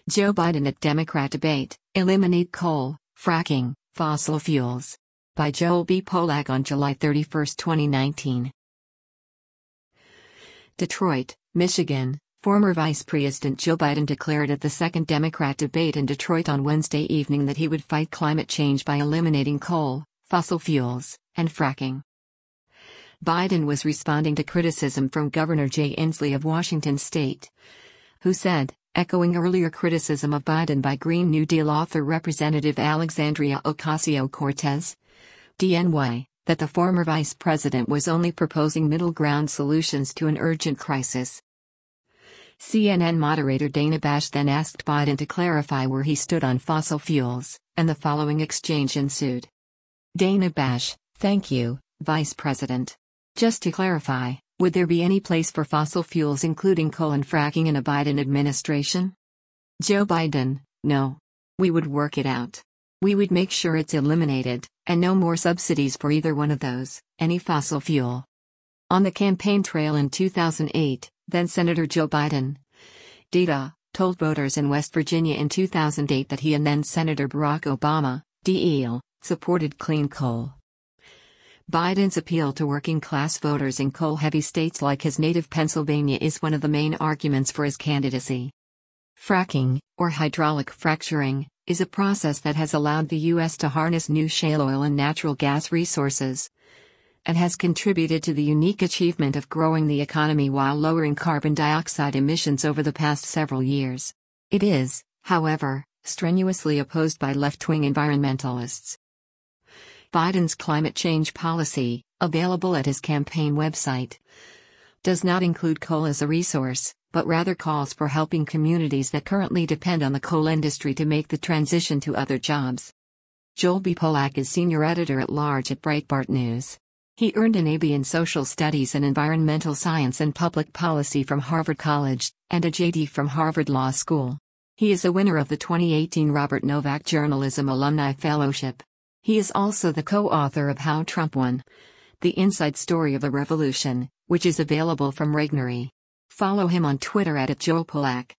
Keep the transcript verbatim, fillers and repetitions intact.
Joe Biden at Democrat debate, eliminate coal, fracking, fossil fuels. By Joel B. Polak on July thirty-first, twenty nineteen. Detroit, Michigan. Former Vice President Joe Biden declared at the second Democrat debate in Detroit on Wednesday evening that he would fight climate change by eliminating coal, fossil fuels, and fracking. Biden was responding to criticism from Governor Jay Inslee of Washington state, who said, echoing earlier criticism of Biden by Green New Deal author Representative Alexandria Ocasio-Cortez, D N Y, that the former vice president was only proposing middle ground solutions to an urgent crisis. C N N moderator Dana Bash then asked Biden to clarify where he stood on fossil fuels, and the following exchange ensued. Dana Bash: thank you, Vice President. Just to clarify, would there be any place for fossil fuels including coal and fracking in a Biden administration? Joe Biden: no. We would work it out. We would make sure it's eliminated, and no more subsidies for either one of those, any fossil fuel. On the campaign trail in two thousand eight, then Senator Joe Biden, D A, told voters in West Virginia in two thousand eight that he and then Senator Barack Obama, D E, supported clean coal. Biden's appeal to working-class voters in coal-heavy states like his native Pennsylvania is one of the main arguments for his candidacy. Fracking, or hydraulic fracturing, is a process that has allowed the U S to harness new shale oil and natural gas resources, and has contributed to the unique achievement of growing the economy while lowering carbon dioxide emissions over the past several years. It is, however, strenuously opposed by left-wing environmentalists. Biden's climate change policy, available at his campaign website, does not include coal as a resource, but rather calls for helping communities that currently depend on the coal industry to make the transition to other jobs. Joel B. Polak is senior editor-at-large at Breitbart News. He earned an A B in Social Studies and Environmental Science and Public Policy from Harvard College, and a J D from Harvard Law School. He is a winner of the twenty eighteen Robert Novak Journalism Alumni Fellowship. He is also the co-author of How Trump Won: The Inside Story of a Revolution, which is available from Regnery. Follow him on Twitter at Joel Polak.